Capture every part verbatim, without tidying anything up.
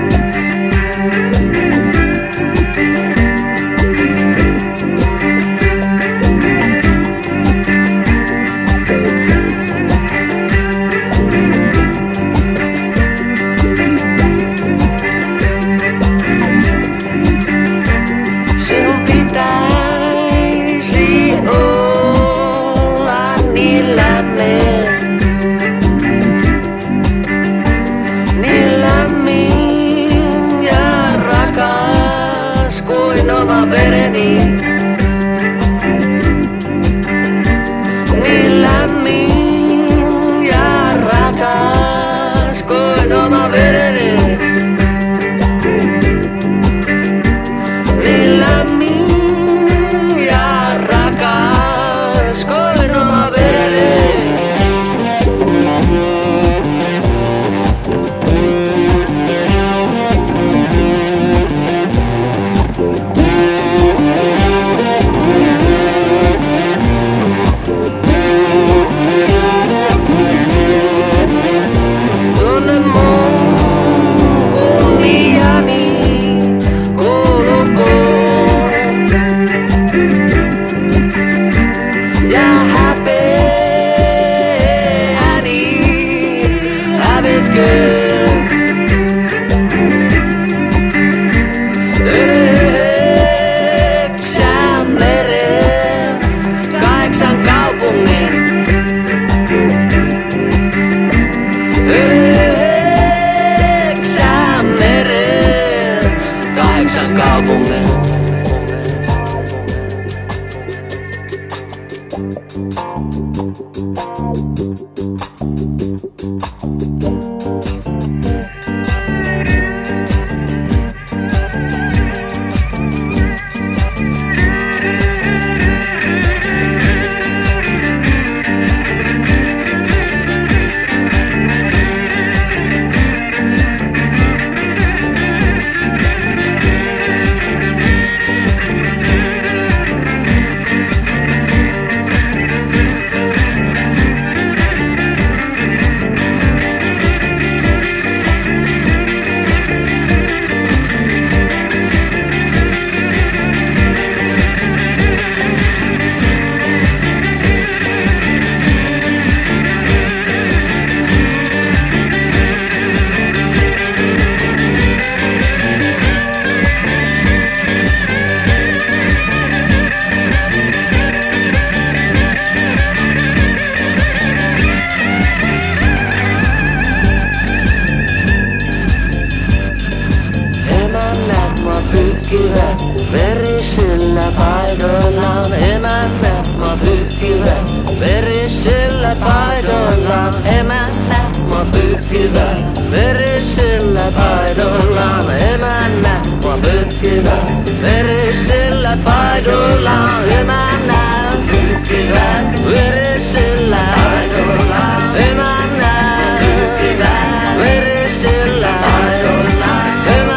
verisillä paidoillaan emännät mua pyyhkivät. Verisillä paidoillaan emännät mua pyyhkivät. Verisillä paidoillaan emännät mua pyyhkivät. Verisillä paidoillaan emännät pyyhkivät. Verisillä paidoillaan emännät pyyhkivät. Verisillä paidoillaan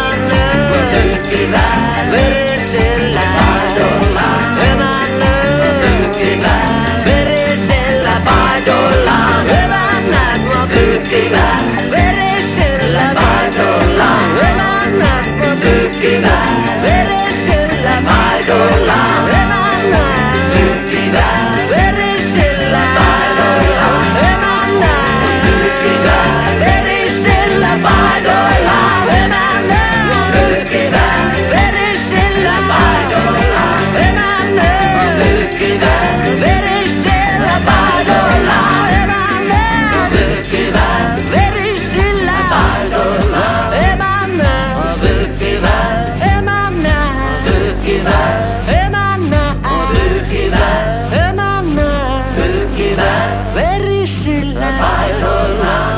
emännät pyyhkivät. Verisillä paidoillaan emännät pyyhkivät. Verisillä paidoillaan emännät mua pyyhkivät. Verisillä paidoillaan emännät mua pyyhkivät. Verisillä paidoillaan emännät pyyhkivät. Verisillä paidoillaan emännät pyyhkivät. Verisillä paidoillaan emännät pyyhkivät. Verisillä paidoillaan emännät pyyhkivät. Verisillä paidoillaan emännät pyyhkivät. Verisillä paidoillaan emännät pyyhkivät. Emännät pyyhkivät. Emännät pyyhkivät. Emännät pyyhkivät. Verisillä paidoillaan